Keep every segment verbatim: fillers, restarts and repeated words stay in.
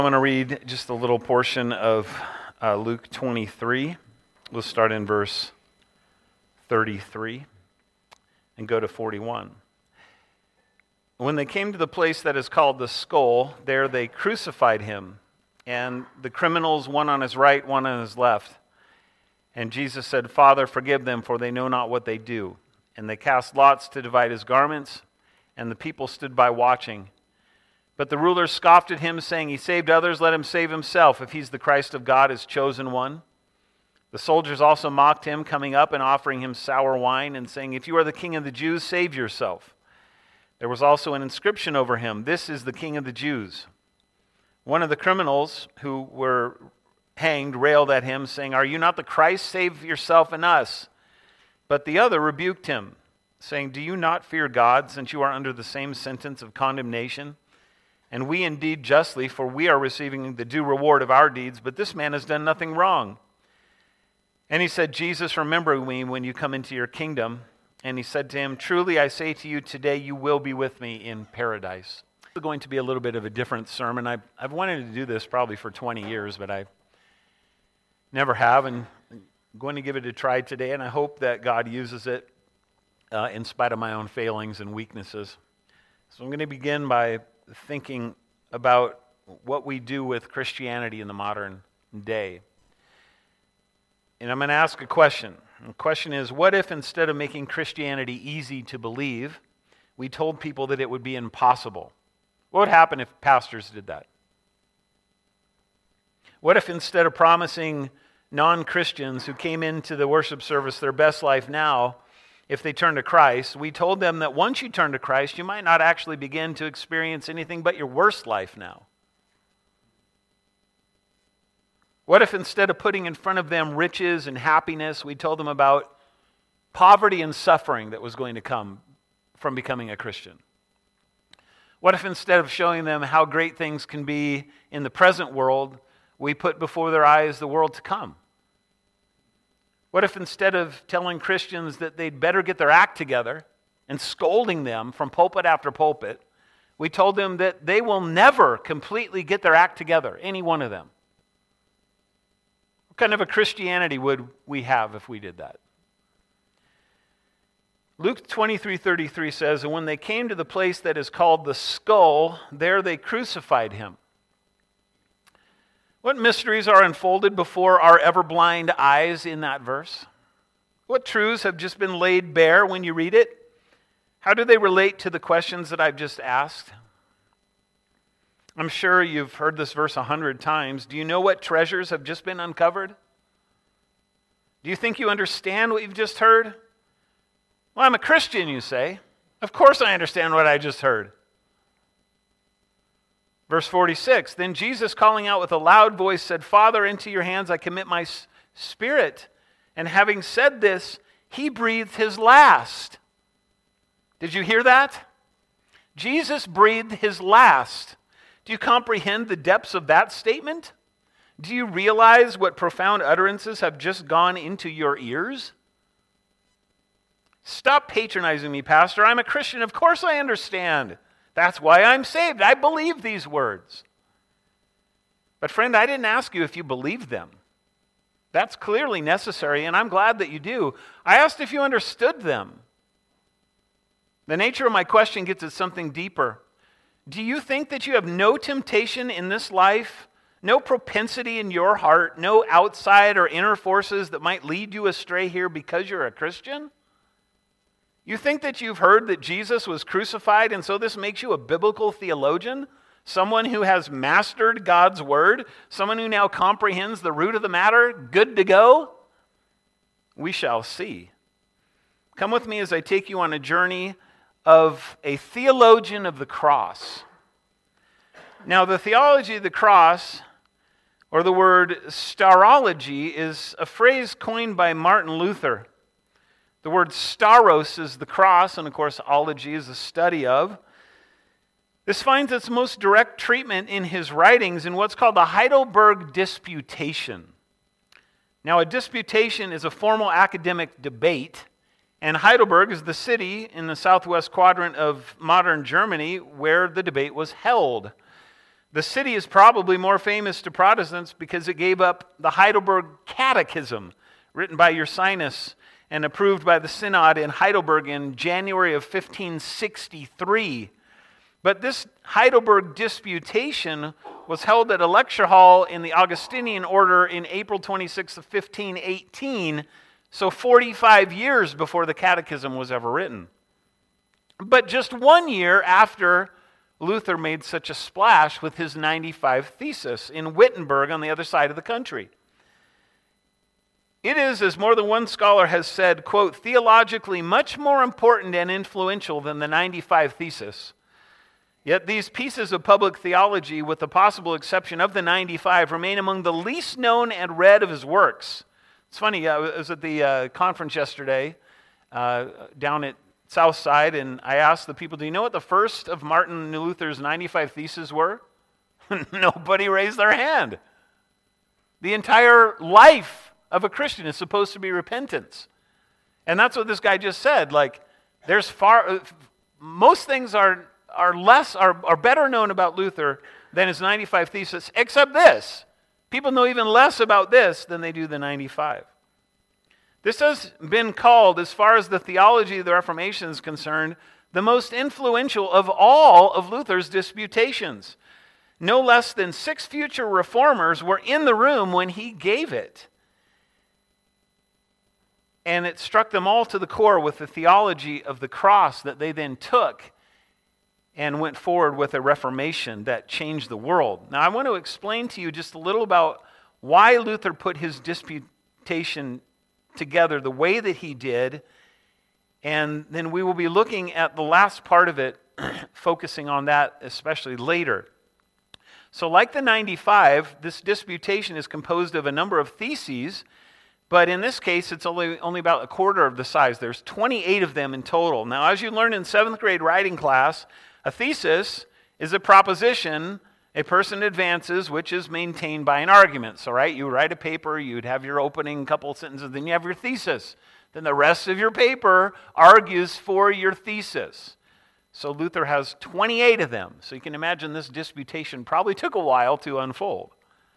I'm going to read just a little portion of uh, Luke twenty-three. We'll start in verse thirty-three and go to forty-one. When they came to the place that is called the Skull, there they crucified him, and the criminals, one on his right, one on his left. And Jesus said, "Father, forgive them, for they know not what they do." And they cast lots to divide his garments, and the people stood by watching. But the rulers scoffed at him, saying, "He saved others, let him save himself, if he's the Christ of God, his chosen one." The soldiers also mocked him, coming up and offering him sour wine, and saying, "If you are the king of the Jews, save yourself." There was also an inscription over him, "This is the King of the Jews." One of the criminals who were hanged railed at him, saying, "Are you not the Christ? Save yourself and us." But the other rebuked him, saying, "Do you not fear God, since you are under the same sentence of condemnation? And we indeed justly, for we are receiving the due reward of our deeds, but this man has done nothing wrong." And he said, "Jesus, remember me when you come into your kingdom." And he said to him, "Truly I say to you, today you will be with me in paradise." It's going to be a little bit of a different sermon. I've, I've wanted to do this probably for twenty years, but I never have, and I'm going to give it a try today, and I hope that God uses it uh, in spite of my own failings and weaknesses. So I'm going to begin by thinking about what we do with Christianity in the modern day. And I'm going to ask a question. The question is, what if instead of making Christianity easy to believe, we told people that it would be impossible? What would happen if pastors did that? What if instead of promising non-Christians who came into the worship service their best life now, if they turn to Christ, we told them that once you turn to Christ, you might not actually begin to experience anything but your worst life now? What if instead of putting in front of them riches and happiness, we told them about poverty and suffering that was going to come from becoming a Christian? What if instead of showing them how great things can be in the present world, we put before their eyes the world to come? What if instead of telling Christians that they'd better get their act together and scolding them from pulpit after pulpit, we told them that they will never completely get their act together, any one of them? What kind of a Christianity would we have if we did that? Luke twenty-three thirty-three says, "And when they came to the place that is called the Skull, there they crucified him." What mysteries are unfolded before our ever-blind eyes in that verse? What truths have just been laid bare when you read it? How do they relate to the questions that I've just asked? I'm sure you've heard this verse a hundred times. Do you know what treasures have just been uncovered? Do you think you understand what you've just heard? Well, I'm a Christian, you say. Of course I understand what I just heard. Verse forty-six, "Then Jesus, calling out with a loud voice, said, 'Father, into your hands I commit my spirit.' And having said this, he breathed his last." Did you hear that? Jesus breathed his last. Do you comprehend the depths of that statement? Do you realize what profound utterances have just gone into your ears? Stop patronizing me, Pastor. I'm a Christian. Of course I understand. That's why I'm saved. I believe these words. But friend, I didn't ask you if you believed them. That's clearly necessary, and I'm glad that you do. I asked if you understood them. The nature of my question gets at something deeper. Do you think that you have no temptation in this life, no propensity in your heart, no outside or inner forces that might lead you astray here because you're a Christian? You think that you've heard that Jesus was crucified, and so this makes you a biblical theologian? Someone who has mastered God's word? Someone who now comprehends the root of the matter? Good to go? We shall see. Come with me as I take you on a journey of a theologian of the cross. Now, the theology of the cross, or the word starology, is a phrase coined by Martin Luther. The word staros is the cross, and of course, ology is the study of. This finds its most direct treatment in his writings in what's called the Heidelberg Disputation. Now, a disputation is a formal academic debate, and Heidelberg is the city in the southwest quadrant of modern Germany where the debate was held. The city is probably more famous to Protestants because it gave up the Heidelberg Catechism, written by Ursinus and approved by the Synod in Heidelberg in January of fifteen sixty-three. But this Heidelberg disputation was held at a lecture hall in the Augustinian order in April twenty-sixth of fifteen eighteen, so forty-five years before the Catechism was ever written. But just one year after Luther made such a splash with his ninety-five Thesis in Wittenberg on the other side of the country. It is, as more than one scholar has said, quote, theologically much more important and influential than the ninety-five Thesis. Yet these pieces of public theology, with the possible exception of the ninety-five, remain among the least known and read of his works. It's funny, I was at the uh, conference yesterday uh, down at Southside, and I asked the people, do you know what the first of Martin Luther's ninety-five Theses were? Nobody raised their hand. The entire life of a Christian is supposed to be repentance. And that's what this guy just said. Like, there's far, most things are are less, are, are better known about Luther than his ninety-five Thesis, except this. People know even less about this than they do the ninety-five. This has been called, as far as the theology of the Reformation is concerned, the most influential of all of Luther's disputations. No less than six future reformers were in the room when he gave it. And it struck them all to the core with the theology of the cross that they then took and went forward with a reformation that changed the world. Now, I want to explain to you just a little about why Luther put his disputation together the way that he did, and then we will be looking at the last part of it, focusing on that especially later. So like the ninety-five, this disputation is composed of a number of theses, but in this case, it's only, only about a quarter of the size. There's twenty-eight of them in total. Now, as you learned in seventh grade writing class, a thesis is a proposition a person advances which is maintained by an argument. So, right, you write a paper, you'd have your opening couple sentences, then you have your thesis. Then the rest of your paper argues for your thesis. So Luther has twenty-eight of them. So you can imagine this disputation probably took a while to unfold.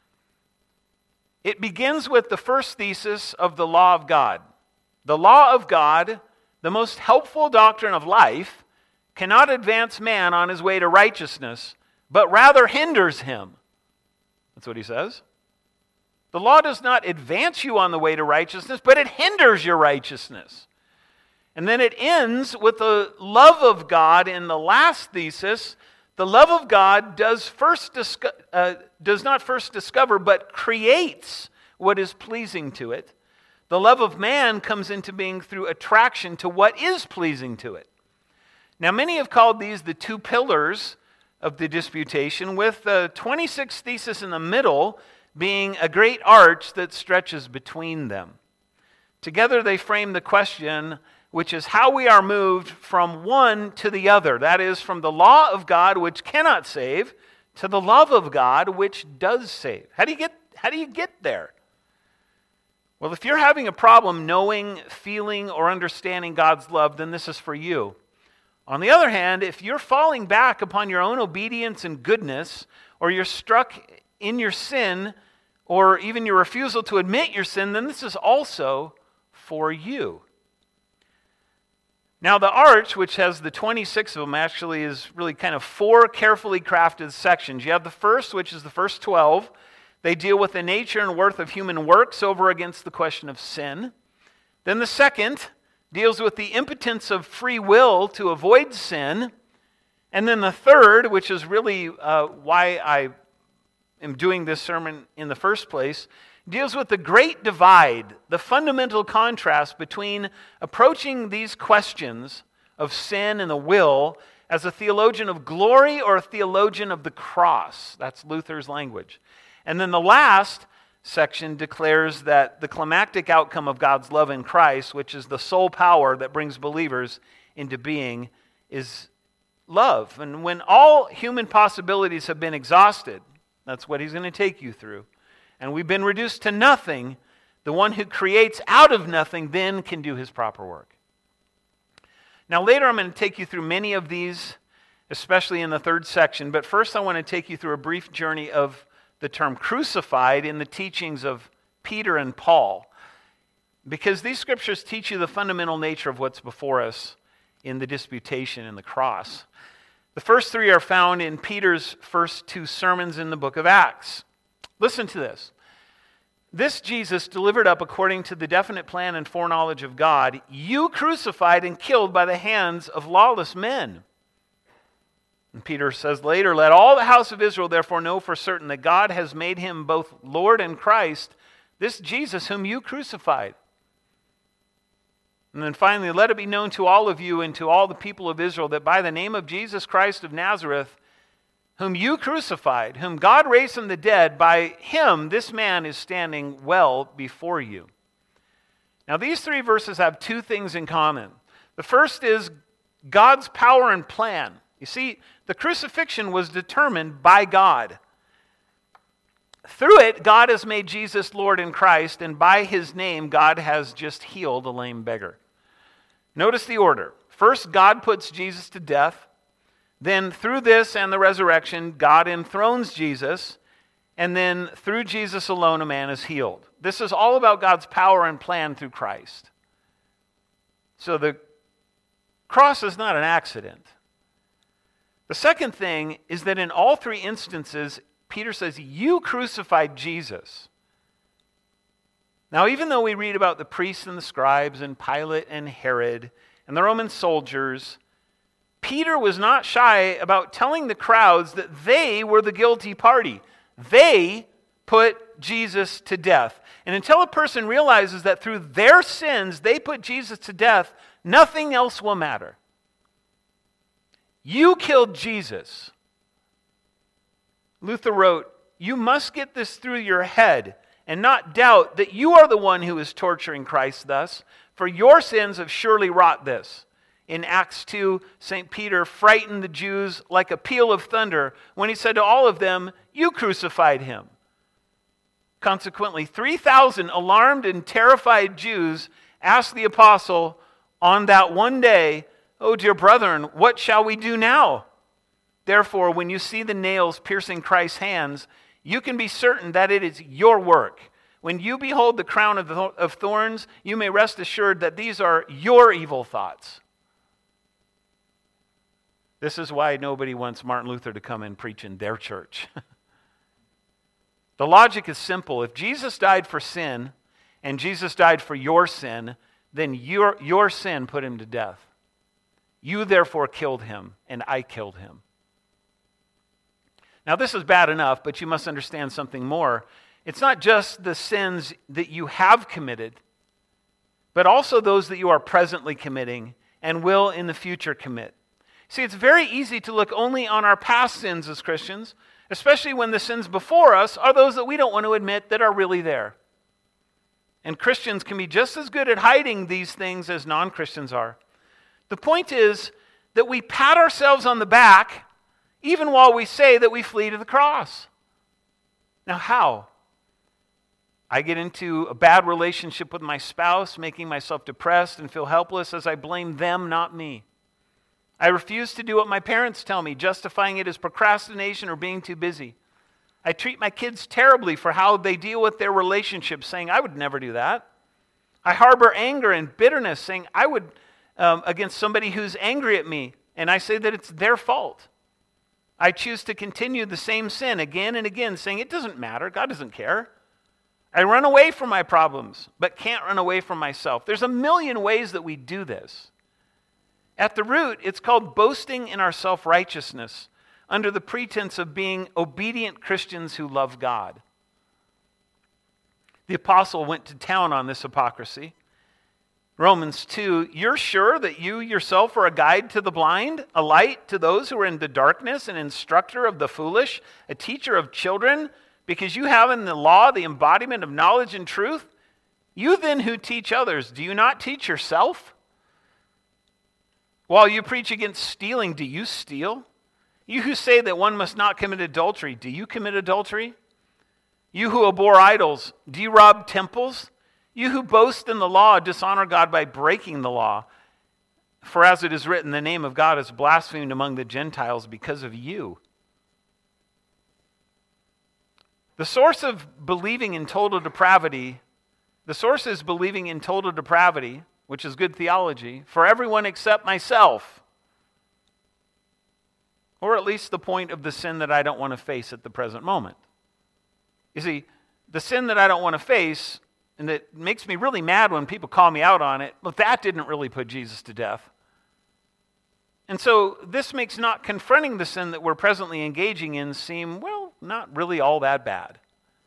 It begins with the first thesis of the law of God. The law of God, the most helpful doctrine of life, cannot advance man on his way to righteousness, but rather hinders him. That's what he says. The law does not advance you on the way to righteousness, but it hinders your righteousness. And then it ends with the love of God in the last thesis. The love of God does first disco- uh, does not first discover, but creates what is pleasing to it. The love of man comes into being through attraction to what is pleasing to it. Now, many have called these the two pillars of the disputation, with the twenty-sixth thesis in the middle being a great arch that stretches between them. Together they frame the question, which is how we are moved from one to the other. That is, from the law of God, which cannot save, to the love of God, which does save. How do you get, how do you get there? Well, if you're having a problem knowing, feeling, or understanding God's love, then this is for you. On the other hand, if you're falling back upon your own obedience and goodness, or you're struck in your sin, or even your refusal to admit your sin, then this is also for you. Now, the arch, which has the twenty-six of them, actually is really kind of four carefully crafted sections. You have the first, which is the first twelve. They deal with the nature and worth of human works over against the question of sin. Then the second deals with the impotence of free will to avoid sin. And then the third, which is really uh, why I am doing this sermon in the first place, deals with the great divide, the fundamental contrast between approaching these questions of sin and the will as a theologian of glory or a theologian of the cross. That's Luther's language. And then the last section declares that the climactic outcome of God's love in Christ, which is the sole power that brings believers into being, is love. And when all human possibilities have been exhausted, that's what he's going to take you through, and we've been reduced to nothing, the one who creates out of nothing then can do his proper work. Now later I'm going to take you through many of these especially in the third section. But first I want to take you through a brief journey of the term crucified in the teachings of Peter and Paul, because these scriptures teach you the fundamental nature of what's before us in the disputation and the cross. The first three are found in Peter's first two sermons in the book of Acts. Listen to this. This Jesus delivered up according to the definite plan and foreknowledge of God, you crucified and killed by the hands of lawless men. And Peter says later, let all the house of Israel therefore know for certain that God has made him both Lord and Christ, this Jesus whom you crucified. And then finally, let it be known to all of you and to all the people of Israel that by the name of Jesus Christ of Nazareth, whom you crucified, whom God raised from the dead, by him this man is standing well before you. Now these three verses have two things in common. The first is God's power and plan. You see, the crucifixion was determined by God. Through it, God has made Jesus Lord in Christ, and by his name, God has just healed a lame beggar. Notice the order. First, God puts Jesus to death. Then through this and the resurrection, God enthrones Jesus. And then through Jesus alone, a man is healed. This is all about God's power and plan through Christ. So the cross is not an accident. The second thing is that in all three instances, Peter says, you crucified Jesus. Now, even though we read about the priests and the scribes and Pilate and Herod and the Roman soldiers, Peter was not shy about telling the crowds that they were the guilty party. They put Jesus to death. And until a person realizes that through their sins they put Jesus to death, nothing else will matter. You killed Jesus. Luther wrote, you must get this through your head and not doubt that you are the one who is torturing Christ thus, for your sins have surely wrought this. In Acts two, Saint Peter frightened the Jews like a peal of thunder when he said to all of them, you crucified him. Consequently, three thousand alarmed and terrified Jews asked the apostle on that one day, oh, dear brethren, what shall we do now? Therefore, when you see the nails piercing Christ's hands, you can be certain that it is your work. When you behold the crown of, of thorns, you may rest assured that these are your evil thoughts. This is why nobody wants Martin Luther to come and preach in their church. The logic is simple. If Jesus died for sin, and Jesus died for your sin, then your, your sin put him to death. You therefore killed him, and I killed him. Now this is bad enough, but you must understand something more. It's not just the sins that you have committed, but also those that you are presently committing and will in the future commit. See, it's very easy to look only on our past sins as Christians, especially when the sins before us are those that we don't want to admit that are really there. And Christians can be just as good at hiding these things as non-Christians are. The point is that we pat ourselves on the back even while we say that we flee to the cross. Now how? I get into a bad relationship with my spouse, making myself depressed and feel helpless as I blame them, not me. I refuse to do what my parents tell me, justifying it as procrastination or being too busy. I treat my kids terribly for how they deal with their relationships, saying, I would never do that. I harbor anger and bitterness, saying, I would, um, against somebody who's angry at me, and I say that it's their fault. I choose to continue the same sin again and again, saying, it doesn't matter, God doesn't care. I run away from my problems, but can't run away from myself. There's a million ways that we do this. At the root, it's called boasting in our self-righteousness under the pretense of being obedient Christians who love God. The apostle went to town on this hypocrisy. Romans two, you're sure that you yourself are a guide to the blind, a light to those who are in the darkness, an instructor of the foolish, a teacher of children, because you have in the law the embodiment of knowledge and truth? You then who teach others, do you not teach yourself? While you preach against stealing, do you steal? You who say that one must not commit adultery, do you commit adultery? You who abhor idols, do you rob temples? You who boast in the law, dishonor God by breaking the law. For as it is written, the name of God is blasphemed among the Gentiles because of you. The source of believing in total depravity, the source is believing in total depravity, which is good theology, for everyone except myself. Or at least the point of the sin that I don't want to face at the present moment. You see, the sin that I don't want to face, and that makes me really mad when people call me out on it, but that didn't really put Jesus to death. And so this makes not confronting the sin that we're presently engaging in seem, well, not really all that bad.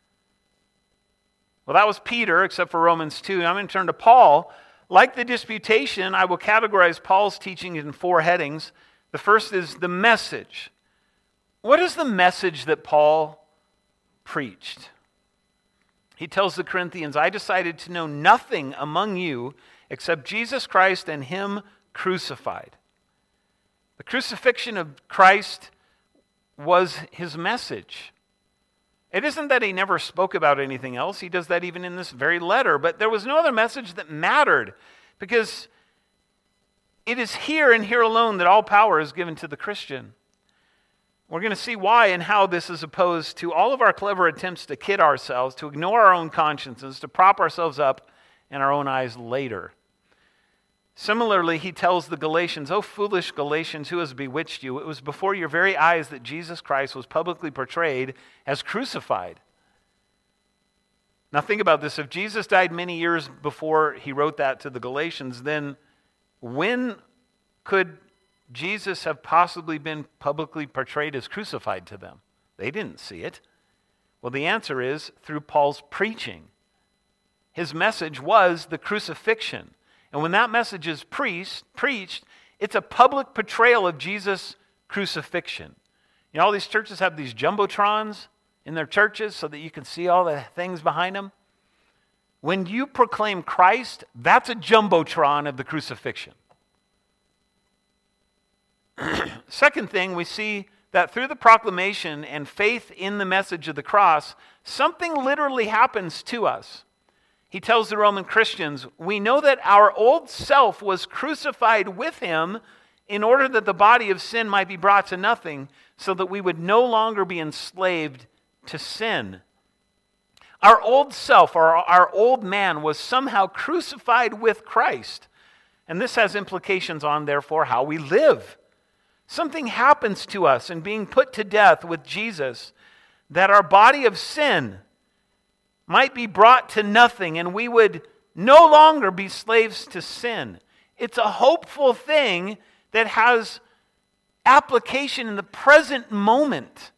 Well, that was Peter, except for Romans two. Now I'm going to turn to Paul. Like the disputation, I will categorize Paul's teaching in four headings. The first is the message. What is the message that Paul preached? He tells the Corinthians, I decided to know nothing among you except Jesus Christ and Him crucified. The crucifixion of Christ was His message. It isn't that He never spoke about anything else. He does that even in this very letter. But there was no other message that mattered, because it is here and here alone that all power is given to the Christian. We're going to see why and how this is opposed to all of our clever attempts to kid ourselves, to ignore our own consciences, to prop ourselves up in our own eyes later. Similarly, he tells the Galatians, "O foolish Galatians, who has bewitched you? It was before your very eyes that Jesus Christ was publicly portrayed as crucified." Now think about this. If Jesus died many years before he wrote that to the Galatians, then when could Jesus have possibly been publicly portrayed as crucified to them? They didn't see it. Well, the answer is through Paul's preaching. His message was the crucifixion. And when that message is preached, preached, it's a public portrayal of Jesus' crucifixion. You know, all these churches have these jumbotrons in their churches so that you can see all the things behind them. When you proclaim Christ, that's a jumbotron of the crucifixion. Second thing, we see that through the proclamation and faith in the message of the cross, something literally happens to us. He tells the Roman Christians, we know that our old self was crucified with Him in order that the body of sin might be brought to nothing, so that we would no longer be enslaved to sin. Our old self, or our old man, was somehow crucified with Christ. And this has implications on, therefore, how we live. Something happens to us in being put to death with Jesus, that our body of sin might be brought to nothing, and we would no longer be slaves to sin. It's a hopeful thing that has application in the present moment.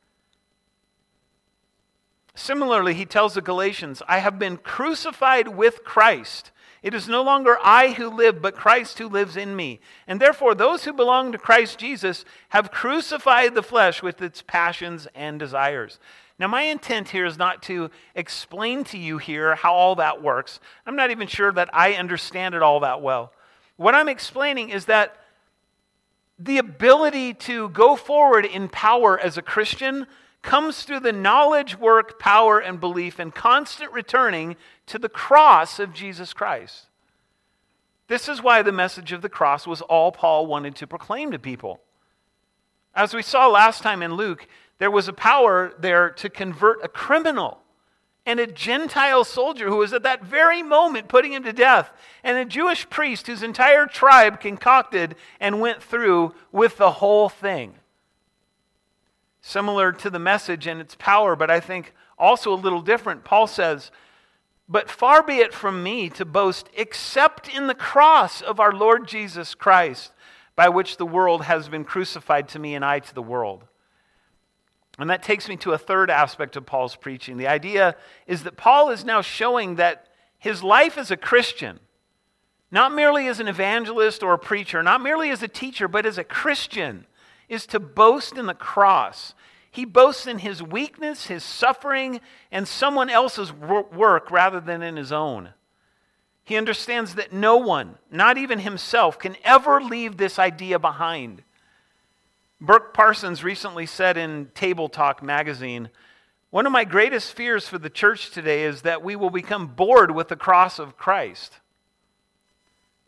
Similarly, he tells the Galatians, I have been crucified with Christ. It is no longer I who live, but Christ who lives in me. And therefore, those who belong to Christ Jesus have crucified the flesh with its passions and desires. Now, my intent here is not to explain to you here how all that works. I'm not even sure that I understand it all that well. What I'm explaining is that the ability to go forward in power as a Christian comes through the knowledge, work, power, and belief and constant returning to the cross of Jesus Christ. This is why the message of the cross was all Paul wanted to proclaim to people. As we saw last time in Luke, there was a power there to convert a criminal and a Gentile soldier who was at that very moment putting him to death, and a Jewish priest whose entire tribe concocted and went through with the whole thing. Similar to the message and its power, but I think also a little different. Paul says, but far be it from me to boast except in the cross of our Lord Jesus Christ, by which the world has been crucified to me and I to the world. And that takes me to a third aspect of Paul's preaching. The idea is that Paul is now showing that his life as a Christian, not merely as an evangelist or a preacher, not merely as a teacher, but as a Christian, is to boast in the cross. He boasts in his weakness, his suffering, and someone else's work rather than in his own. He understands that no one, not even himself, can ever leave this idea behind. Burk Parsons recently said in Table Talk magazine, one of my greatest fears for the church today is that we will become bored with the cross of Christ.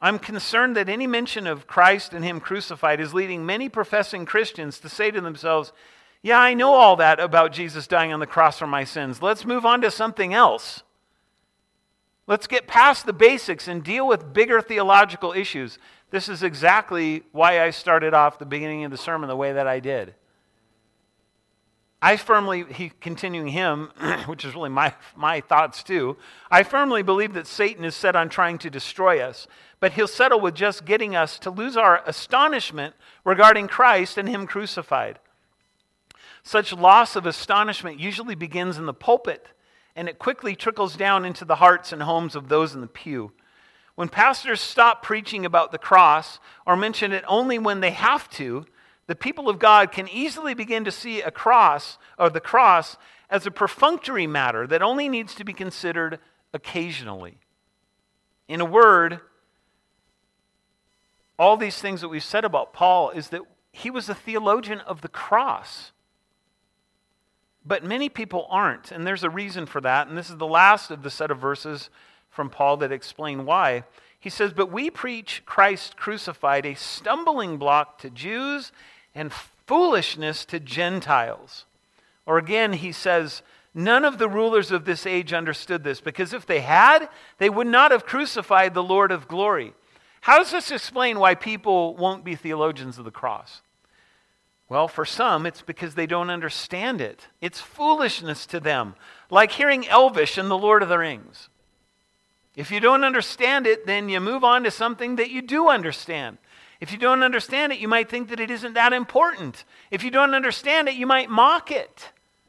I'm concerned that any mention of Christ and Him crucified is leading many professing Christians to say to themselves, yeah, I know all that about Jesus dying on the cross for my sins. Let's move on to something else. Let's get past the basics and deal with bigger theological issues. This is exactly why I started off the beginning of the sermon the way that I did. I firmly, he, continuing him, which is really my, my thoughts too, I firmly believe that Satan is set on trying to destroy us, but he'll settle with just getting us to lose our astonishment regarding Christ and Him crucified. Such loss of astonishment usually begins in the pulpit, and it quickly trickles down into the hearts and homes of those in the pew. When pastors stop preaching about the cross or mention it only when they have to, the people of God can easily begin to see a cross, or the cross, as a perfunctory matter that only needs to be considered occasionally. In a word, all these things that we've said about Paul is that he was a theologian of the cross. But many people aren't, and there's a reason for that, and this is the last of the set of verses from Paul that explain why. He says, but we preach Christ crucified, a stumbling block to Jews and foolishness to Gentiles. Or again, he says, none of the rulers of this age understood this, because if they had, they would not have crucified the Lord of glory. How does this explain why people won't be theologians of the cross? Well, for some, it's because they don't understand it. It's foolishness to them, like hearing Elvish in The Lord of the Rings. If you don't understand it, then you move on to something that you do understand. If you don't understand it, you might think that it isn't that important. If you don't understand it, you might mock it.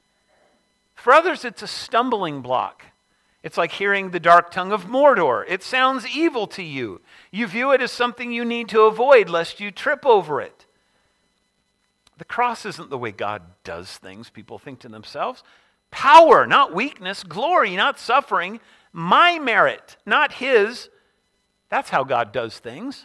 For others, it's a stumbling block. It's like hearing the dark tongue of Mordor. It sounds evil to you. You view it as something you need to avoid lest you trip over it. The cross isn't the way God does things, people think to themselves. Power, not weakness. Glory, not suffering. My merit, not His. That's how God does things.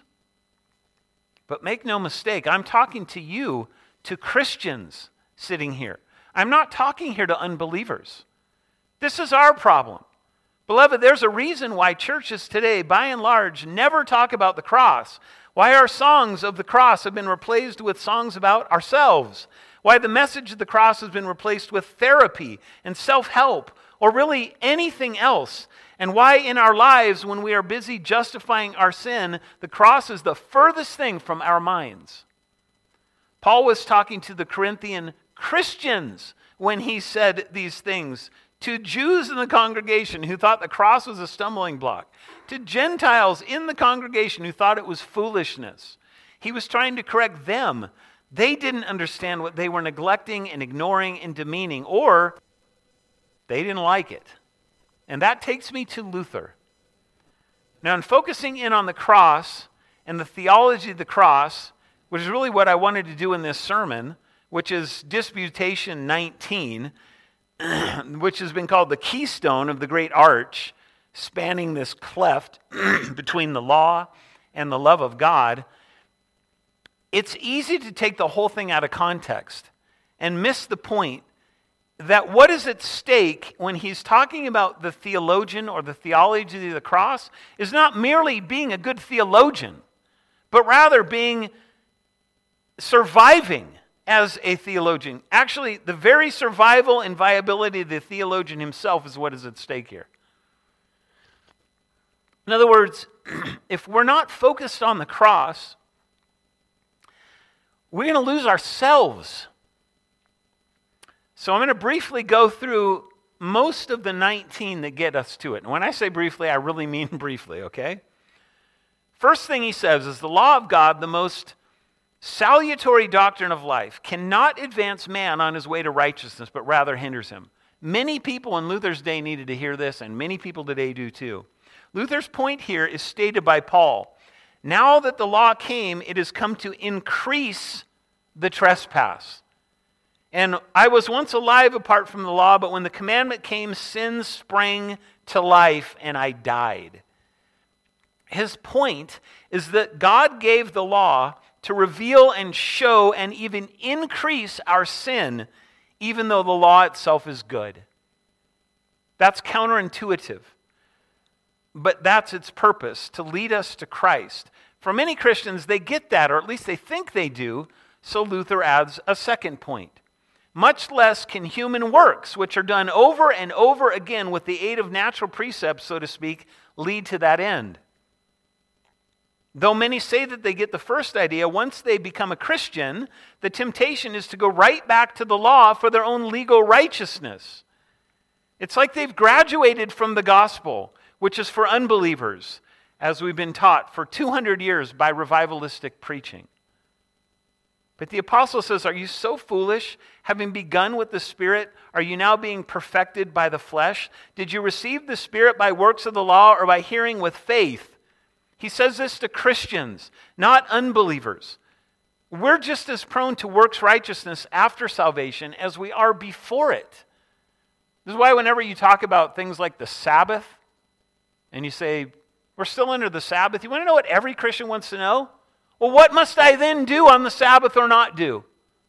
But make no mistake, I'm talking to you, to Christians sitting here. I'm not talking here to unbelievers. This is our problem. Beloved, there's a reason why churches today, by and large, never talk about the cross. Why our songs of the cross have been replaced with songs about ourselves. Why the message of the cross has been replaced with therapy and self-help, or really anything else. And why in our lives, when we are busy justifying our sin, the cross is the furthest thing from our minds. Paul was talking to the Corinthian Christians when he said these things. To Jews in the congregation who thought the cross was a stumbling block. To Gentiles in the congregation who thought it was foolishness. He was trying to correct them. They didn't understand what they were neglecting and ignoring and demeaning, or they didn't like it. And that takes me to Luther. Now, in focusing in on the cross and the theology of the cross, which is really what I wanted to do in this sermon, which is Disputation nineteen, which has been called the keystone of the great arch, spanning this cleft between the law and the love of God. It's easy to take the whole thing out of context and miss the point that what is at stake when he's talking about the theologian or the theology of the cross is not merely being a good theologian, but rather being surviving as a theologian. Actually, the very survival and viability of the theologian himself is what is at stake here. In other words, if we're not focused on the cross, we're going to lose ourselves. So I'm going to briefly go through most of the nineteen that get us to it. And when I say briefly, I really mean briefly, okay? First thing he says is the law of God, the most salutary doctrine of life, cannot advance man on his way to righteousness, but rather hinders him. Many people in Luther's day needed to hear this, and many people today do too. Luther's point here is stated by Paul. Now that the law came, it has come to increase the trespass. And I was once alive apart from the law, but when the commandment came, sin sprang to life, and I died. His point is that God gave the law to reveal and show and even increase our sin, even though the law itself is good. That's counterintuitive. but that's its purpose, to lead us to Christ. For many Christians, they get that, or at least they think they do, so Luther adds a second point. Much less can human works, which are done over and over again with the aid of natural precepts, so to speak, lead to that end. Though many say that they get the first idea, once they become a Christian, the temptation is to go right back to the law for their own legal righteousness. It's like they've graduated from the gospel, which is for unbelievers, as we've been taught for two hundred years by revivalistic preaching. But the apostle says, are you so foolish? Having begun with the Spirit, are you now being perfected by the flesh? Did you receive the Spirit by works of the law or by hearing with faith? He says this to Christians, not unbelievers. We're just as prone to works righteousness after salvation as we are before it. This is why whenever you talk about things like the Sabbath, and you say, we're still under the Sabbath, you want to know what every Christian wants to know? Well, what must I then do on the Sabbath or not do?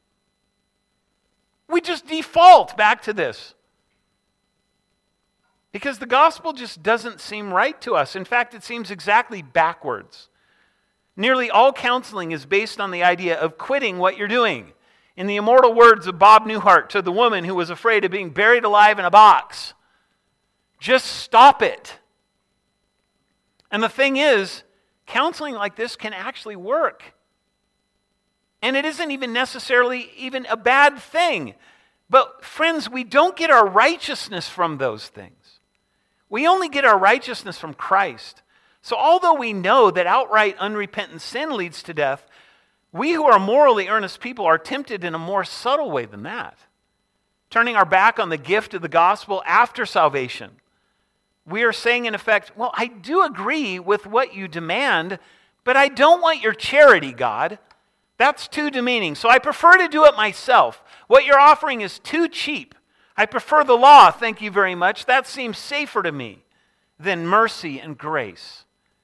We just default back to this. Because the gospel just doesn't seem right to us. In fact, it seems exactly backwards. Nearly all counseling is based on the idea of quitting what you're doing. In the immortal words of Bob Newhart to the woman who was afraid of being buried alive in a box, just stop it. And the thing is, counseling like this can actually work. And it isn't even necessarily even a bad thing. But friends, we don't get our righteousness from those things. We only get our righteousness from Christ. So although we know that outright unrepentant sin leads to death, we who are morally earnest people are tempted in a more subtle way than that. Turning our back on the gift of the gospel after salvation. We are saying in effect, well, I do agree with what you demand, but I don't want your charity, God. That's too demeaning, so I prefer to do it myself. What you're offering is too cheap. I prefer the law, thank you very much. That seems safer to me than mercy and grace.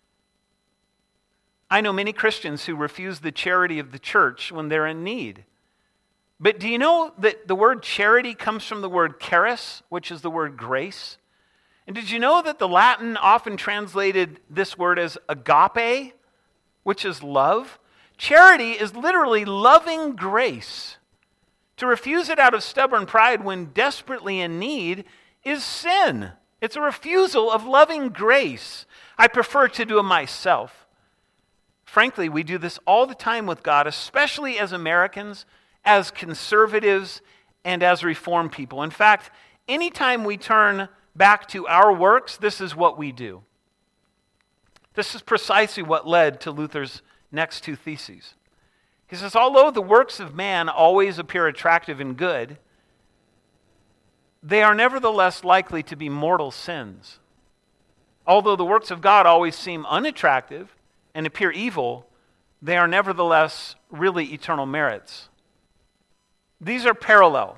I know many Christians who refuse the charity of the church when they're in need. But do you know that the word charity comes from the word charis, which is the word grace? And did you know that the Latin often translated this word as agape, which is love? Charity is literally loving grace. To refuse it out of stubborn pride when desperately in need is sin. It's a refusal of loving grace. I prefer to do it myself. Frankly, we do this all the time with God, especially as Americans, as conservatives, and as Reformed people. In fact, anytime we turn back to our works, this is what we do. This is precisely what led to Luther's next two theses. He says, although the works of man always appear attractive and good, they are nevertheless likely to be mortal sins. Although the works of God always seem unattractive and appear evil, they are nevertheless really eternal merits. These are parallel.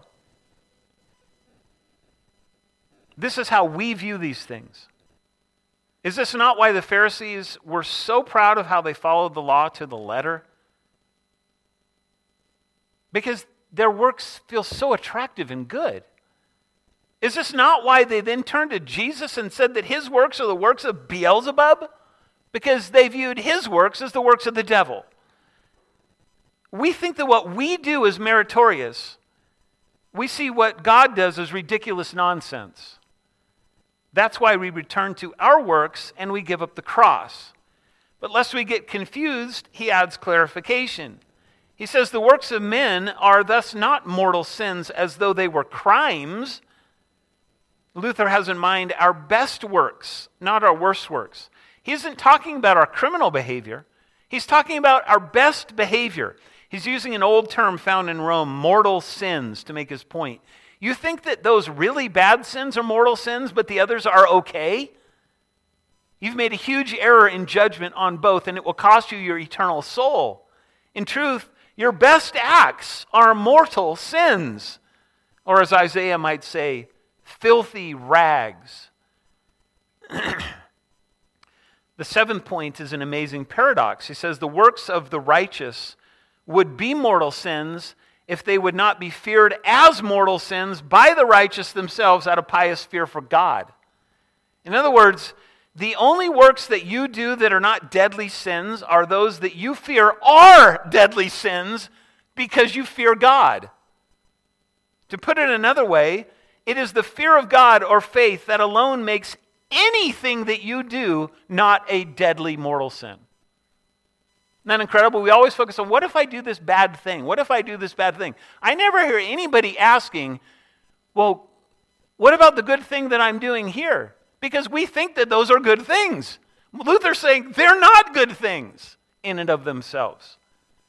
This is how we view these things. Is this not why the Pharisees were so proud of how they followed the law to the letter? Because their works feel so attractive and good. Is this not why they then turned to Jesus and said that his works are the works of Beelzebub? Because they viewed his works as the works of the devil. We think that what we do is meritorious. We see what God does as ridiculous nonsense. That's why we return to our works and we give up the cross. But lest we get confused, he adds clarification. He says the works of men are thus not mortal sins as though they were crimes. Luther has in mind our best works, not our worst works. He isn't talking about our criminal behavior. He's talking about our best behavior. He's using an old term found in Rome, mortal sins, to make his point. You think that those really bad sins are mortal sins, but the others are okay? You've made a huge error in judgment on both, and it will cost you your eternal soul. In truth, your best acts are mortal sins. Or as Isaiah might say, filthy rags. The seventh point is an amazing paradox. He says the works of the righteous would be mortal sins if they would not be feared as mortal sins by the righteous themselves out of pious fear for God. In other words, The only works that you do that are not deadly sins are those that you fear are deadly sins because you fear God. To put it another way, it is the fear of God or faith that alone makes anything that you do not a deadly mortal sin. Isn't that incredible? We always focus on, what if I do this bad thing? What if I do this bad thing? I never hear anybody asking, well, what about the good thing that I'm doing here? Because we think that those are good things. Luther's saying they're not good things in and of themselves.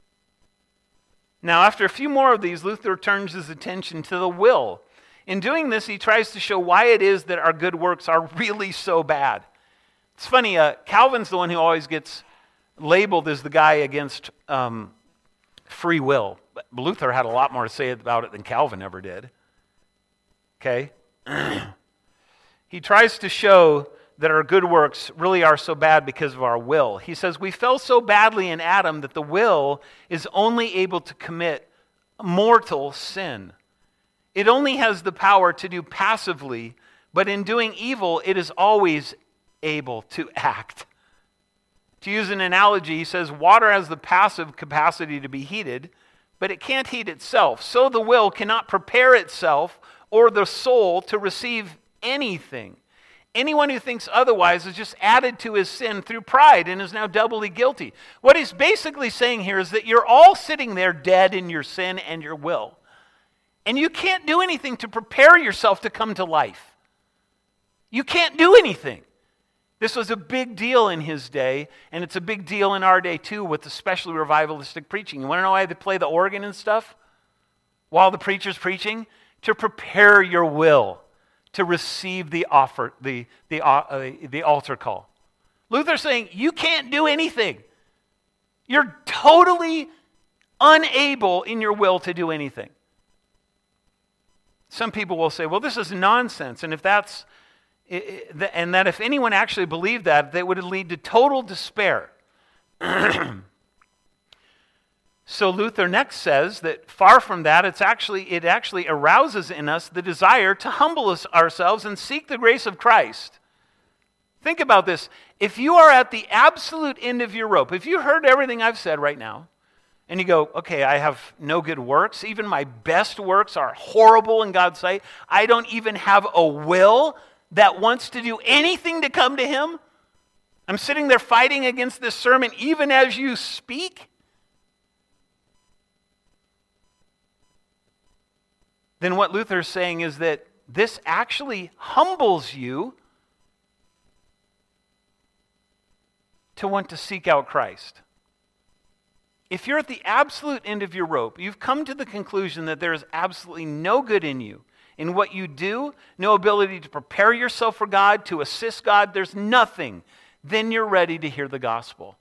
Now, after a few more of these, Luther turns his attention to the will. In doing this, he tries to show why it is that our good works are really so bad. It's funny, uh, Calvin's the one who always gets labeled as the guy against um, free will. But Luther had a lot more to say about it than Calvin ever did. Okay? He tries to show that our good works really are so bad because of our will. He says, we fell so badly in Adam that the will is only able to commit mortal sin. It only has the power to do passively, but in doing evil, it is always able to act. To use an analogy, he says, water has the passive capacity to be heated, but it can't heat itself. So the will cannot prepare itself or the soul to receive anything. Anyone who thinks otherwise is just added to his sin through pride and is now doubly guilty. What he's basically saying here is that you're all sitting there dead in your sin and your will. And you can't do anything to prepare yourself to come to life. You can't do anything. This was a big deal in his day, and it's a big deal in our day too, with especially revivalistic preaching. You want to know why they play the organ and stuff while the preacher's preaching? To prepare your will to receive the offer, the the uh, the altar call. Luther's saying you can't do anything. You're totally unable in your will to do anything. Some people will say, well, this is nonsense. And if that's, and that if anyone actually believed that, that would lead to total despair. So Luther next says that far from that, it's actually, it actually arouses in us the desire to humble us ourselves and seek the grace of Christ. Think about this. If you are at the absolute end of your rope, if you heard everything I've said right now, and you go, okay, I have no good works. Even my best works are horrible in God's sight. I don't even have a will that wants to do anything to come to Him. I'm sitting there fighting against this sermon even as you speak. Then what Luther is saying is that this actually humbles you to want to seek out Christ. If you're at the absolute end of your rope, you've come to the conclusion that there is absolutely no good in you, in what you do, no ability to prepare yourself for God, to assist God, there's nothing, then you're ready to hear the gospel.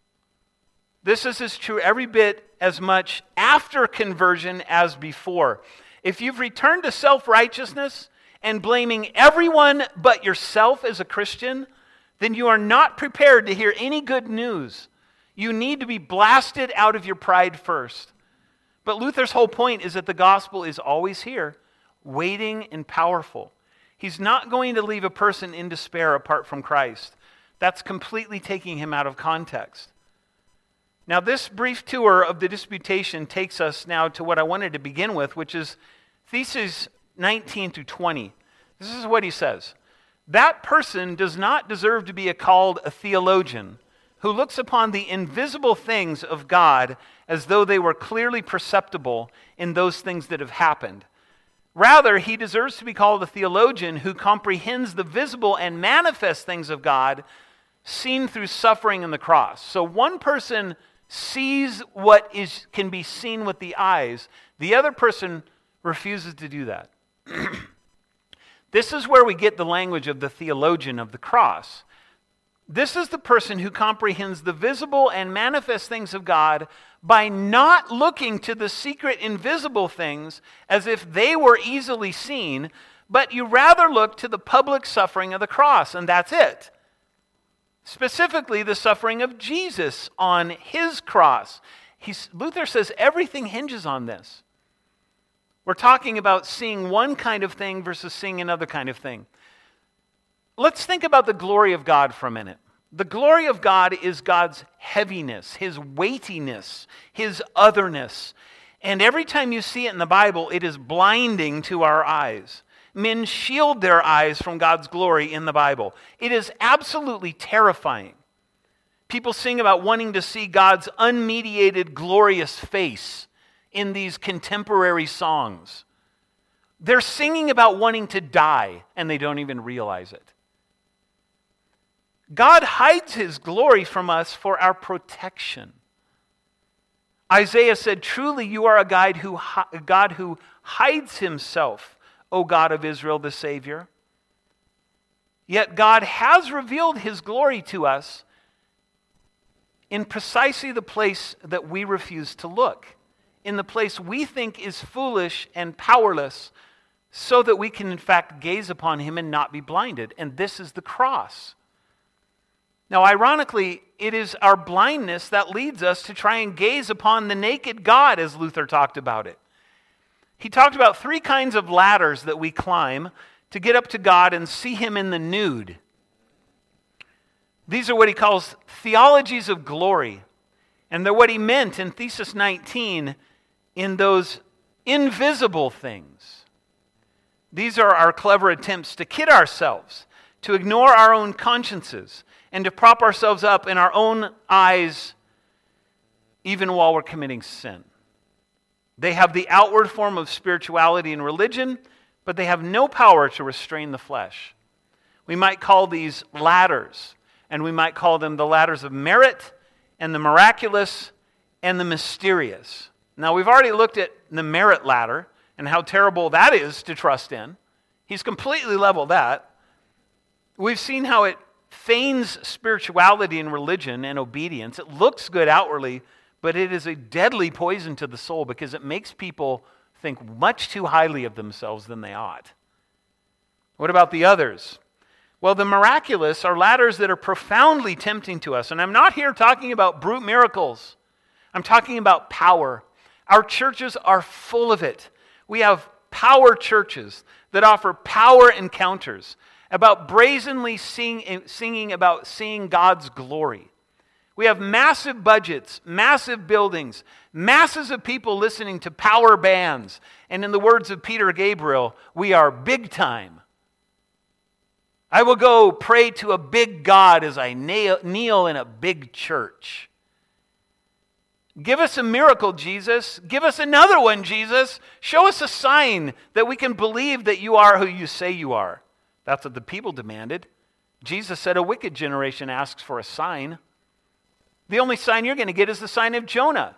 This is as true every bit as much after conversion as before. If you've returned to self-righteousness and blaming everyone but yourself as a Christian, then you are not prepared to hear any good news. You need to be blasted out of your pride first. But Luther's whole point is that the gospel is always here, waiting and powerful. He's not going to leave a person in despair apart from Christ. That's completely taking him out of context. Now, this brief tour of the disputation takes us now to what I wanted to begin with, which is Theses nineteen through twenty. This is what he says. That person does not deserve to be called a theologian, who looks upon the invisible things of God as though they were clearly perceptible in those things that have happened. Rather, he deserves to be called a theologian who comprehends the visible and manifest things of God seen through suffering and the cross. So one person sees what is can be seen with the eyes. The other person refuses to do that. This is where we get the language of the theologian of the cross. This is the person who comprehends the visible and manifest things of God by not looking to the secret invisible things as if they were easily seen, but you rather look to the public suffering of the cross, and that's it. Specifically, the suffering of Jesus on his cross. He's, Luther says everything hinges on this. We're talking about seeing one kind of thing versus seeing another kind of thing. let's think about the glory of God for a minute. The glory of God is God's heaviness, His weightiness, His otherness. And every time you see it in the Bible, it is blinding to our eyes. Men shield their eyes from God's glory in the Bible. It is absolutely terrifying. People sing about wanting to see God's unmediated, glorious face in these contemporary songs. They're singing about wanting to die, and they don't even realize it. God hides His glory from us for our protection. Isaiah said, "Truly you are a God who, a God who hides Himself, O God of Israel, the Savior." Yet God has revealed His glory to us in precisely the place that we refuse to look, in the place we think is foolish and powerless, so that we can in fact gaze upon Him and not be blinded. And this is the cross. Now, ironically, it is our blindness that leads us to try and gaze upon the naked God, as Luther talked about it. He talked about three kinds of ladders that we climb to get up to God and see Him in the nude. These are what he calls theologies of glory. And they're what he meant in Thesis nineteen in those invisible things. These are our clever attempts to kid ourselves, to ignore our own consciences, and to prop ourselves up in our own eyes even while we're committing sin. They have the outward form of spirituality and religion, but they have no power to restrain the flesh. We might call these ladders, and we might call them the ladders of merit and the miraculous and the mysterious. Now, we've already looked at the merit ladder and how terrible that is to trust in. He's completely leveled that. We've seen how it feigns spirituality and religion and obedience. It looks good outwardly, but it is a deadly poison to the soul because it makes people think much too highly of themselves than they ought. What about the others? Well, the miraculous are ladders that are profoundly tempting to us. And I'm not here talking about brute miracles. I'm talking about power. Our churches are full of it. We have power churches that offer power encounters about brazenly sing, singing about seeing God's glory. We have massive budgets, massive buildings, masses of people listening to power bands. And in the words of Peter Gabriel, we are big time. I will go pray to a big God as I kneel in a big church. Give us a miracle, Jesus. Give us another one, Jesus. Show us a sign that we can believe that you are who you say you are. That's what the people demanded. Jesus said a wicked generation asks for a sign. The only sign you're going to get is the sign of Jonah.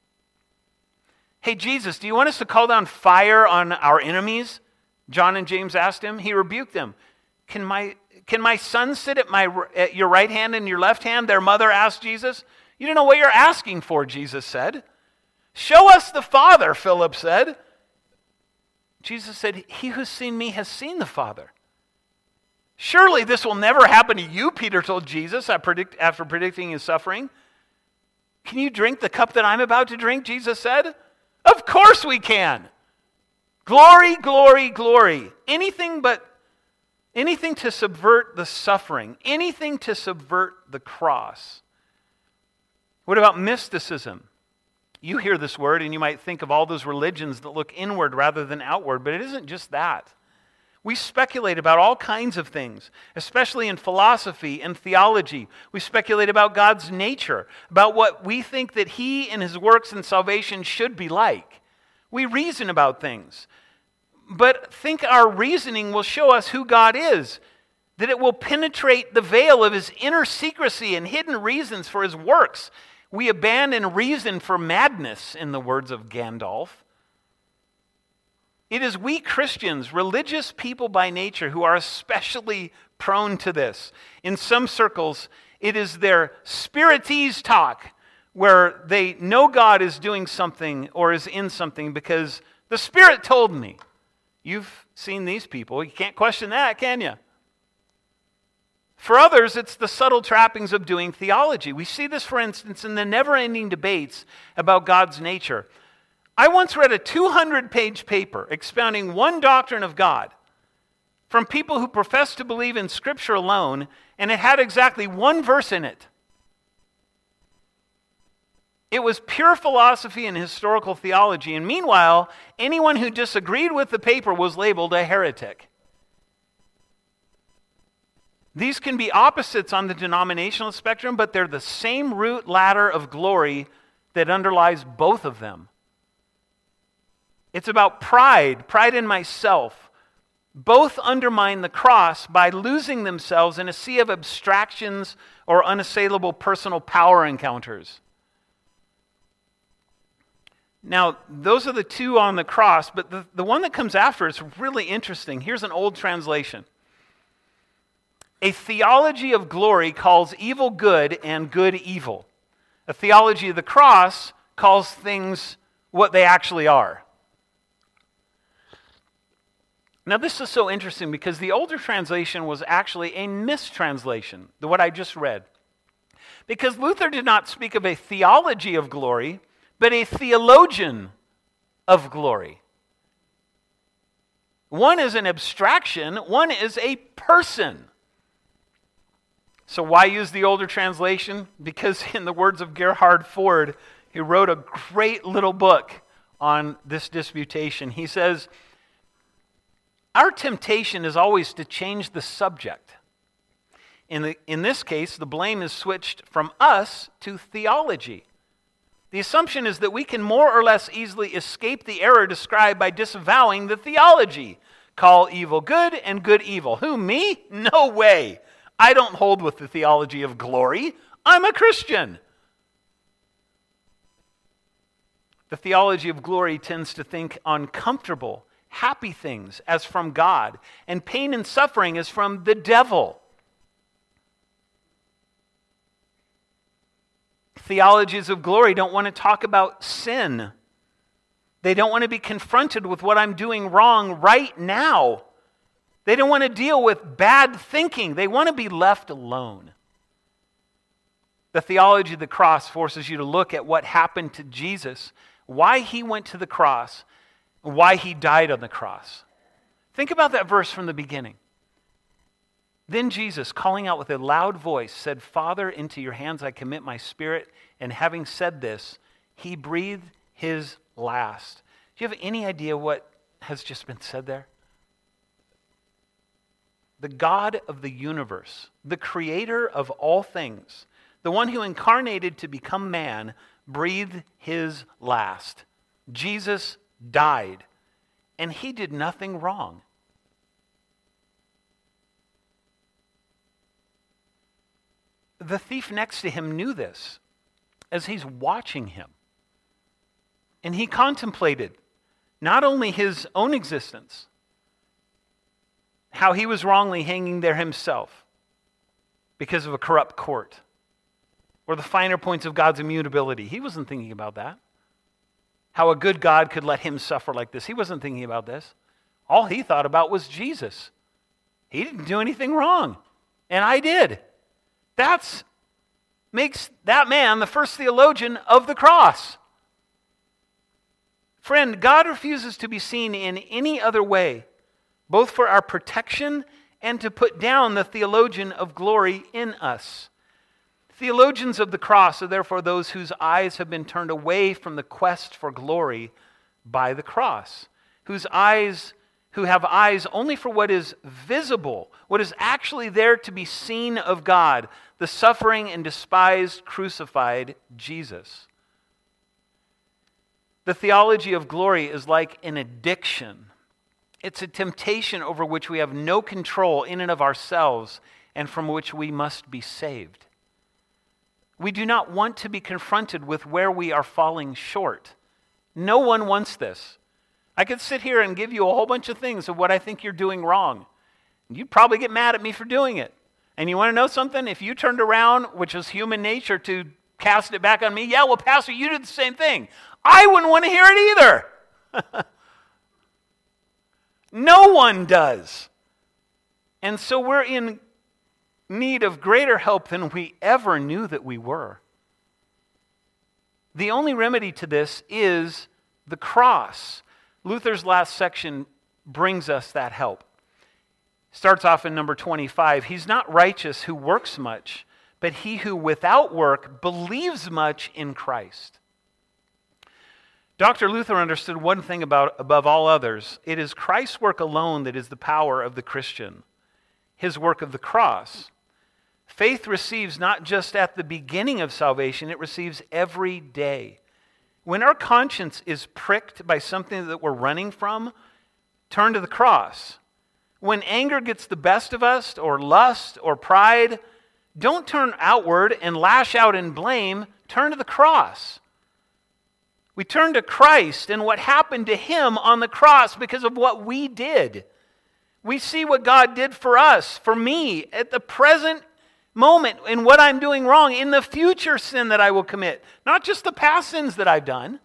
Hey, Jesus, do you want us to call down fire on our enemies? John and James asked him. He rebuked them. Can my, can my son sit at, my, at your right hand and your left hand? Their mother asked Jesus. You don't know what you're asking for, Jesus said. Show us the Father, Philip said. Jesus said, he who's seen me has seen the Father. Surely this will never happen to you, Peter told Jesus after predicting his suffering. Can you drink the cup that I'm about to drink, Jesus said. Of course we can. Glory, glory, glory. Anything but, anything to subvert the suffering. Anything to subvert the cross. What about mysticism? You hear this word and you might think of all those religions that look inward rather than outward, but it isn't just that. We speculate about all kinds of things, especially in philosophy and theology. We speculate about God's nature, about what we think that He and His works in salvation should be like. We reason about things, but think our reasoning will show us who God is, that it will penetrate the veil of His inner secrecy and hidden reasons for His works. We abandon reason for madness, in the words of Gandalf. It is we Christians, religious people by nature, who are especially prone to this. In some circles, it is their spiritese talk, where they know God is doing something or is in something because the Spirit told me. You've seen these people. You can't question that, can you? For others, it's the subtle trappings of doing theology. We see this, for instance, in the never-ending debates about God's nature. I once read a two hundred page paper expounding one doctrine of God from people who profess to believe in Scripture alone, and it had exactly one verse in it. It was pure philosophy and historical theology, and meanwhile, anyone who disagreed with the paper was labeled a heretic. These can be opposites on the denominational spectrum, but they're the same root ladder of glory that underlies both of them. It's about pride, pride in myself. Both undermine the cross by losing themselves in a sea of abstractions or unassailable personal power encounters. Now, those are the two on the cross, but the, the one that comes after is really interesting. Here's an old translation. A theology of glory calls evil good and good evil. A theology of the cross calls things what they actually are. Now, this is so interesting because the older translation was actually a mistranslation, the what I just read. Because Luther did not speak of a theology of glory, but a theologian of glory. One is an abstraction, one is a person. So why use the older translation? Because in the words of Gerhard Ford, he wrote a great little book on this disputation. He says, our temptation is always to change the subject. In, the, in this case, the blame is switched from us to theology. The assumption is that we can more or less easily escape the error described by disavowing the theology. Call evil good and good evil. Who, me? No way. I don't hold with the theology of glory. I'm a Christian. The theology of glory tends to think on comfortable, happy things as from God, and pain and suffering as from the devil. Theologies of glory don't want to talk about sin. They don't want to be confronted with what I'm doing wrong right now. They don't want to deal with bad thinking. They want to be left alone. The theology of the cross forces you to look at what happened to Jesus, why he went to the cross, and why he died on the cross. Think about that verse from the beginning. Then Jesus, calling out with a loud voice, said, Father, into your hands I commit my spirit. And having said this, he breathed his last. Do you have any idea what has just been said there? The God of the universe, the creator of all things, the one who incarnated to become man, breathed his last. Jesus died, and he did nothing wrong. The thief next to him knew this as he's watching him. And he contemplated not only his own existence, how he was wrongly hanging there himself because of a corrupt court, or the finer points of God's immutability. He wasn't thinking about that. How a good God could let him suffer like this. He wasn't thinking about this. All he thought about was Jesus. He didn't do anything wrong, and I did. That makes that man the first theologian of the cross. Friend, God refuses to be seen in any other way, both for our protection and to put down the theologian of glory in us. Theologians of the cross are therefore those whose eyes have been turned away from the quest for glory by the cross, whose eyes, who have eyes only for what is visible, what is actually there to be seen of God, the suffering and despised crucified Jesus. The theology of glory is like an addiction. It's a temptation over which we have no control in and of ourselves and from which we must be saved. We do not want to be confronted with where we are falling short. No one wants this. I could sit here and give you a whole bunch of things of what I think you're doing wrong. You'd probably get mad at me for doing it. And you want to know something? If you turned around, which is human nature, to cast it back on me, yeah, well, Pastor, you did the same thing. I wouldn't want to hear it either. No one does. And so we're in need of greater help than we ever knew that we were. The only remedy to this is the cross. Luther's last section brings us that help. Starts off in number twenty-five. He's not righteous who works much, but he who without work believes much in Christ. Doctor Luther understood one thing about above all others. It is Christ's work alone that is the power of the Christian, his work of the cross. Faith receives not just at the beginning of salvation, it receives every day. When our conscience is pricked by something that we're running from, turn to the cross. When anger gets the best of us, or lust, or pride, don't turn outward and lash out in blame. Turn to the cross. We turn to Christ and what happened to him on the cross because of what we did. We see what God did for us, for me, at the present moment in what I'm doing wrong, in the future sin that I will commit, not just the past sins that I've done.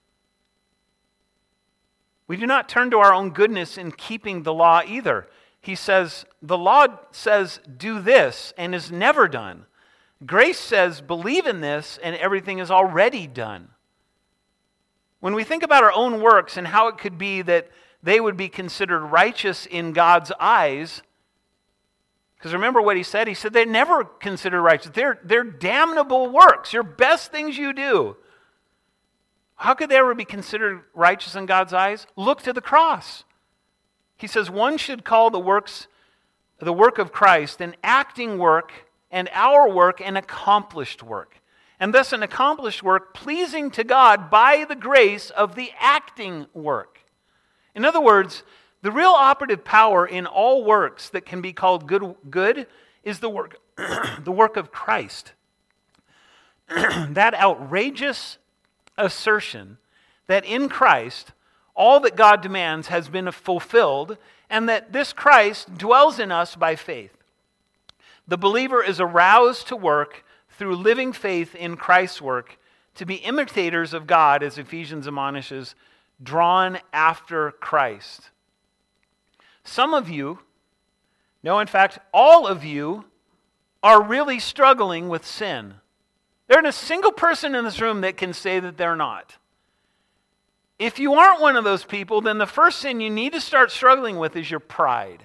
We do not turn to our own goodness in keeping the law either. He says, the law says, do this, and is never done. Grace says, believe in this, and everything is already done. When we think about our own works and how it could be that they would be considered righteous in God's eyes, because remember what he said? He said they're never considered righteous. They're, they're damnable works, your best things you do. How could they ever be considered righteous in God's eyes? Look to the cross. He says one should call the works, the work of Christ an acting work, and our work an accomplished work. And thus an accomplished work pleasing to God by the grace of the acting work. In other words, the real operative power in all works that can be called good, good is the work, the work of Christ. That outrageous assertion that in Christ all that God demands has been fulfilled, and that this Christ dwells in us by faith. The believer is aroused to work through living faith in Christ's work, to be imitators of God, as Ephesians admonishes, drawn after Christ. Some of you, no, in fact, all of you, are really struggling with sin. There isn't a single person in this room that can say that they're not. If you aren't one of those people, then the first sin you need to start struggling with is your pride.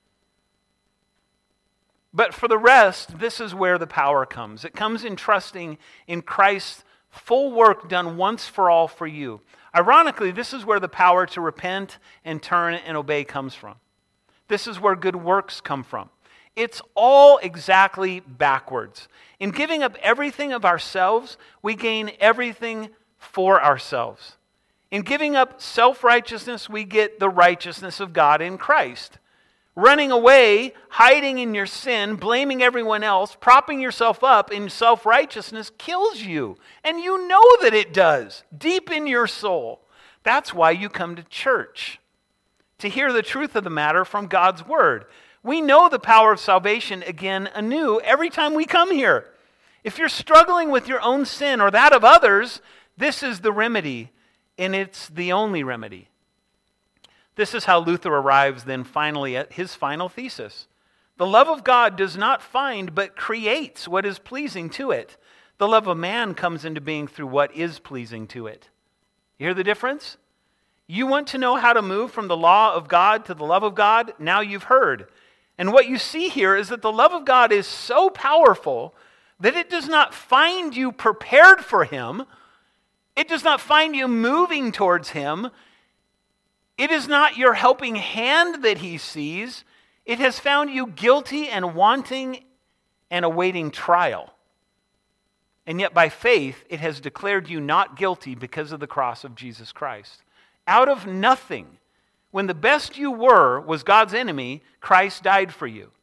But for the rest, this is where the power comes. It comes in trusting in Christ's full work done once for all for you. Ironically, this is where the power to repent and turn and obey comes from. This is where good works come from. It's all exactly backwards. In giving up everything of ourselves, we gain everything for ourselves. In giving up self-righteousness, we get the righteousness of God in Christ. Running away, hiding in your sin, blaming everyone else, propping yourself up in self-righteousness kills you. And you know that it does, deep in your soul. That's why you come to church, to hear the truth of the matter from God's word. We know the power of salvation again anew every time we come here. If you're struggling with your own sin or that of others, this is the remedy, and it's the only remedy. This is how Luther arrives then finally at his final thesis. The love of God does not find but creates what is pleasing to it. The love of man comes into being through what is pleasing to it. You hear the difference? You want to know how to move from the law of God to the love of God? Now you've heard. And what you see here is that the love of God is so powerful that it does not find you prepared for Him. It does not find you moving towards Him. It is not your helping hand that He sees. It has found you guilty and wanting and awaiting trial. And yet by faith, it has declared you not guilty because of the cross of Jesus Christ. Out of nothing, when the best you were was God's enemy, Christ died for you.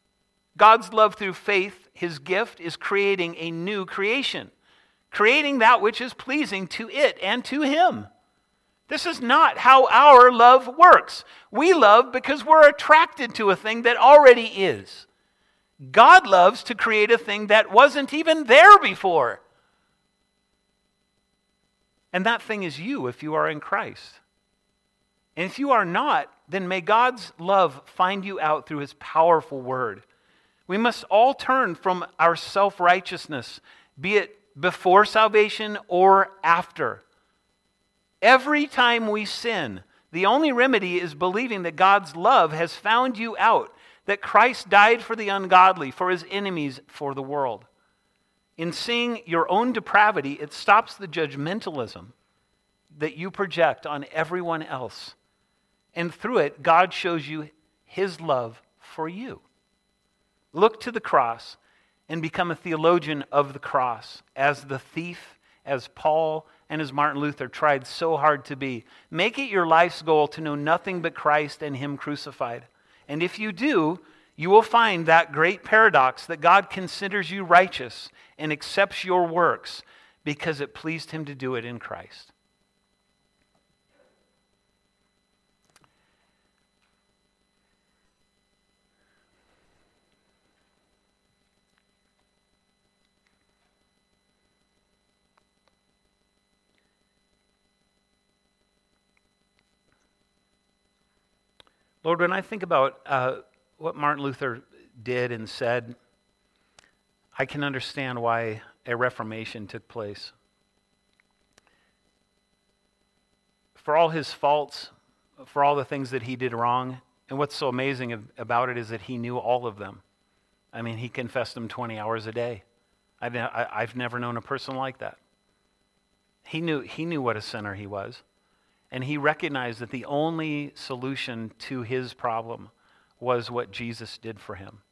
God's love through faith, His gift, is creating a new creation, creating that which is pleasing to it and to Him. This is not how our love works. We love because we're attracted to a thing that already is. God loves to create a thing that wasn't even there before. And that thing is you if you are in Christ. And if you are not, then may God's love find you out through His powerful word. We must all turn from our self-righteousness, be it before salvation or after. Every time we sin, the only remedy is believing that God's love has found you out, that Christ died for the ungodly, for his enemies, for the world. In seeing your own depravity, it stops the judgmentalism that you project on everyone else. And through it, God shows you his love for you. Look to the cross and become a theologian of the cross, as the thief, as Paul and as Martin Luther tried so hard to be. Make it your life's goal to know nothing but Christ and him crucified. And if you do, you will find that great paradox that God considers you righteous and accepts your works because it pleased him to do it in Christ. Lord, when I think about uh, what Martin Luther did and said, I can understand why a Reformation took place. For all his faults, for all the things that he did wrong, and what's so amazing about it is that he knew all of them. I mean, he confessed them twenty hours a day. I've, I've never known a person like that. He knew, he knew what a sinner he was. And he recognized that the only solution to his problem was what Jesus did for him.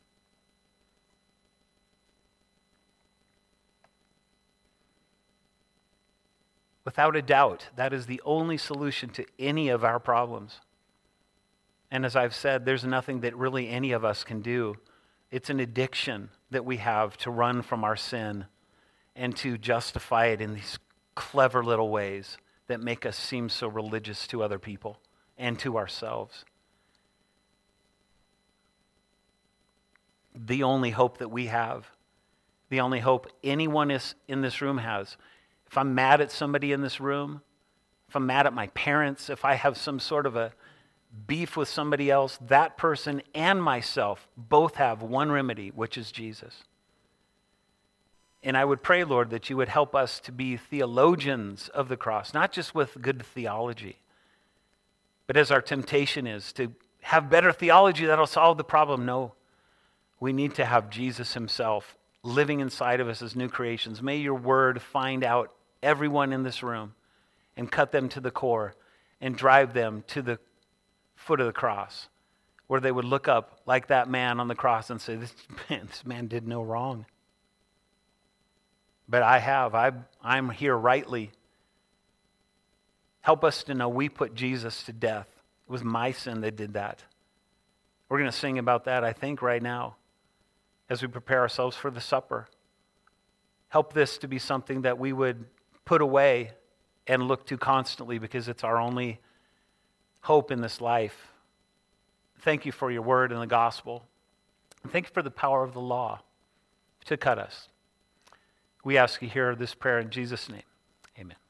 Without a doubt, that is the only solution to any of our problems. And as I've said, there's nothing that really any of us can do. It's an addiction that we have to run from our sin and to justify it in these clever little ways that make us seem so religious to other people and to ourselves. The only hope that we have, the only hope anyone is in this room has, if I'm mad at somebody in this room, if I'm mad at my parents, if I have some sort of a beef with somebody else, that person and myself both have one remedy, which is Jesus. And I would pray, Lord, that you would help us to be theologians of the cross, not just with good theology, but as our temptation is to have better theology that'll solve the problem. No, we need to have Jesus himself living inside of us as new creations. May your word find out everyone in this room and cut them to the core and drive them to the foot of the cross, where they would look up like that man on the cross and say, this man, this man did no wrong. But I have. I, I'm here rightly. Help us to know we put Jesus to death. It was my sin that did that. We're going to sing about that, I think, right now as we prepare ourselves for the supper. Help this to be something that we would put away and look to constantly, because it's our only hope in this life. Thank you for your word and the gospel. And thank you for the power of the law to cut us. We ask you here this prayer in Jesus' name. Amen.